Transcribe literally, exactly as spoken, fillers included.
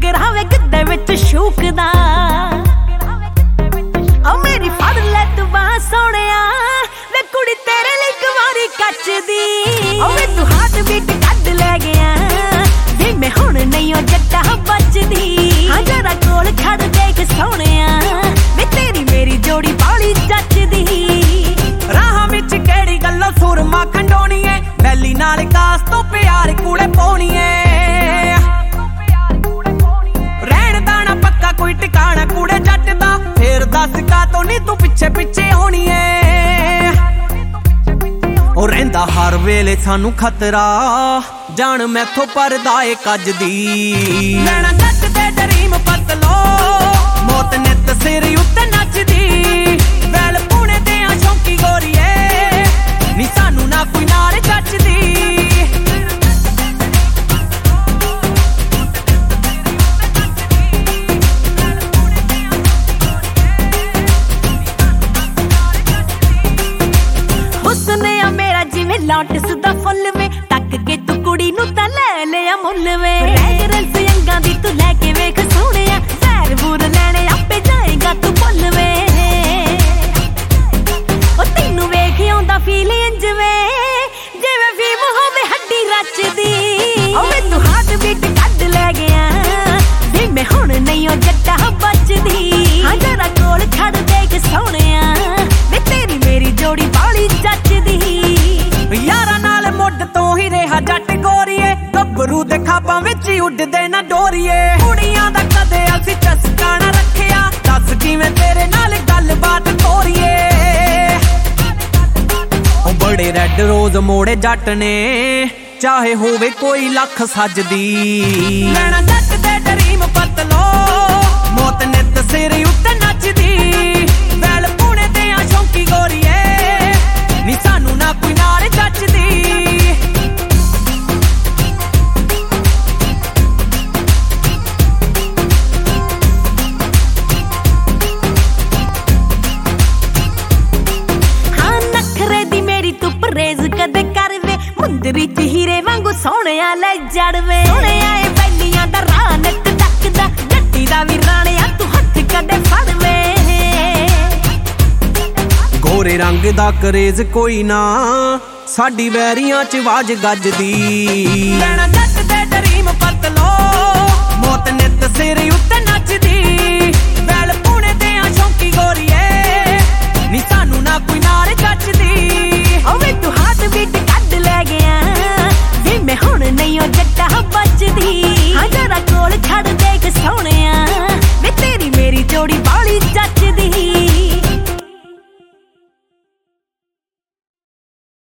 ਕਰਾਵੇ ਗਿੱਧੇ ਵਿੱਚ ਸ਼ੂਕਦਾ ਓ ਮੇਰੀ ਫੜ ਲੈ ਤੂੰ ਬਾਂਹ ਸੋਹਣਿਆ ਵੇ ਕੁੜੀ ਤੇਰੇ ਲਈ ਕੁਵਾਰੀ ਕੱਚਦੀ ਓ ਵੇ ਤੂੰ ਹਾਰਟ ਬੀਟ ਕੱਢ ਲੈ ਗਿਆ ਵੇ ਮੈਂ ਹੁਣ ਨਹੀਂ ਓ ਜੱਟਾ ਬਚਦੀ ਹਾਂ ਜਰਾ ਕੋਲ ਖੜ ਦੇਖ ਸੋਹਣਿਆ ਵੇ ਤੇਰੀ ਮੇਰੀ ਜੋੜੀ ਬਾਲੀ ਜੱਚਦੀ ਰਾਹਾਂ ਵਿੱਚ ਕਿਹੜੀ ਗੱਲੋਂ ਸੁਰਮਾ ਖੰਡੋਣੀਏ ਬੈਲੀ ਨਾਲ ਕਾਸ ਤੋਂ ਪਿਆਰ ਕੂੜੇ ਪਾਉਣੀਏ ਰਹਿਣ ਦਾਣਾ ਪੱਕਾ ਕੋਈ ਟਿਕਾਣਾ ਕੂੜੇ ਜੱਟ ਦਾ ਫੇਰ ਦੱਸ ਕਾ ਤੋਂ ਨੀ ਤੂੰ ਪਿੱਛੇ ਪਿੱਛੇ ਹੋਣੀ ਏ ਉਹ ਰਹਿੰਦਾ ਹਰ ਵੇਲੇ ਸਾਨੂੰ ਖਤਰਾ ਜਾਣ ਮੈਥੋਂ ਪਰਦਾ ਏ ਕੱਜਦੀ ਲੈਣਾ ਜੱਟ ਦੇ ਡਰੀਮ ਪਤਲੋ ਮੌਤ ਨਿੱਤ ਸਿਰ ਉੱਤੇ ਨੱਚਦੀ ਵੈਲ ਪੂਣੇ ਤੇ ਆ ਸ਼ੌਂਕੀ ਗੋਰੀਏ ਨੀ ਸਾਨੂੰ ਨਾ ਕੋਈ ਨਾਲ ਜੱਚਦੀ ਹੁਸਨੇ ਆ ਮੇਰਾ ਜਿਵੇਂ ਲੋਟਸ ਦਾ ਫੁੱਲ ਵੇ ਟੱਕ ਕੇ ਤੂੰ ਕੁੜੀ ਨੂੰ ਤਾਂ ਲੈ ਲਿਆ ਮੁੱਲ ਵੇ ਰੈਗਰੈਂਸ ਅੰਗਾਂ ਦੀ ਤੂੰ ਲੈ ਕੇ ਵੇਖ ਸੋਹਣਿਆ ਸੈਰ ਬੂਰ ਲੈਣੇ ਆਪੇ ਜਾਏਗਾ ਤੂੰ ਭੁੱਲ ਵੇ ਉਹ ਤੈਨੂੰ ਵੇਖ ਆਉਂਦਾ ਫੀਲ ਇੰਜ ਵੇ ਜਿਵੇਂ ਫੀਮ ਹੋਵੇ ਹੱਡੀ ਰਚਦੀ ਓ ਵੇ ਤੂੰ ਹਾਰਟ ਬੀਟ ਕੱਢ ਲੈ ਗਿਆ ਵੀ ਮੈਂ ਹੁਣ ਨਹੀਂ ਓ ਜੱਟਾ ਬਚਦੀ ਹਾਂ ਜਰਾ ਕੋਲ ਖੜ ਦੇਖ ਸੋਹਣਿਆ ਵੇ ਤੇਰੀ ਮੇਰੀ ਜੋੜੀ ਬਾਲੀ ਜੱਚਦੀ ਯਾਰਾਂ ਨਾਲ ਮੁੱਢ ਤੋਂ ਹੀ ਰਿਹਾ ਜੱਟ ਗੋਰੀਏ ਗੱਭਰੂ ਦੇ ਖਾਬਾਂ ਵਿੱਚ ਹੀ ਉੱਡਦੇ ਨਾ ਡੋਰੀਏ ਕੁੜੀਆਂ ਦਾ ਕਦੇ ਅਸੀਂ ਚਸਕਾ ਨਾ ਰੱਖਿਆ ਦੱਸ ਕਿਵੇਂ ਤੇਰੇ ਨਾਲ ਗੱਲਬਾਤ ਤੋਰੀਏ ਉਹ ਬੜੇ ਰੈੱਡ ਰੋਜ਼ ਮੋੜੇ ਜੱਟ ਨੇ ਚਾਹੇ ਹੋਵੇ ਕੋਈ ਲੱਖ ਸੱਜਦੀ ਲੈਣਾ ਜੱਟ ਦੇ ਡਰੀਮ ਪਤਲੋ ਮੌਤ ਨਿੱਤ ਸਿਰ ਉੱਤੇ ਨੱਚਦੀ ਵੈਲ ਪੂਣੇ ਤੇ ਆ ਸ਼ੌਂਕੀ ਗੋਰੀਏ ਨੀ ਸਾਨੂੰ ਨਾ ਕੋਈ ਨਾਲ ਜੱਚਦੀ ਹਾਂ ਨਖਰੇ ਦੀ ਮੇਰੀ ਤੂੰ ਪਰਹੇਜ਼ ਕਦੇ ਕਰਵੇ ਮੁੰਦਰੀ ਚ ਹੀਰੇ ਵਾਂਗੂ ਸੋਹਣਿਆ ਲੈ ਜੜਵੇ ਸੋਹਣਿਆ ਏ ਬੈਲੀਆਂ ਦਾ ਰਾਹ ਨੱਟ ਟੱਕਦਾ ਜੱਟੀ ਦਾ ਵੀ ਰਾਣਿਆ ਤੂੰ ਹੱਥ ਕਦੇ ਫੜਵੇ ਗੋਰੇ ਰੰਗ ਦਾ ਕਰੇਜ਼ ਕੋਈ ਨਾ ਸਾਡੀ ਵੈਰੀਆਂ ਚ ਆਵਾਜ਼ ਗੱਜਦੀ ਲੈਣਾ